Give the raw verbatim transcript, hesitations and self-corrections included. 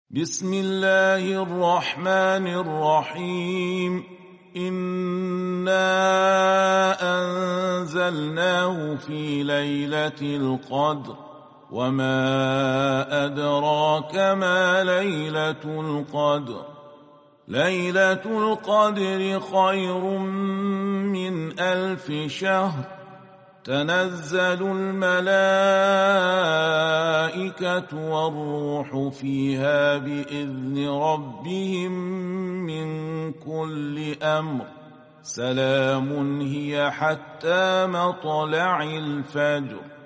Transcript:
بسم الله الرحمن الرحيم إنا أنزلناه في ليلة القدر وما أدراك ما ليلة القدر ليلة القدر خير من ألف شهر تنزل الملائكة والروح فيها بإذن ربهم من كل أمر سلام هي حتى مطلع الفجر.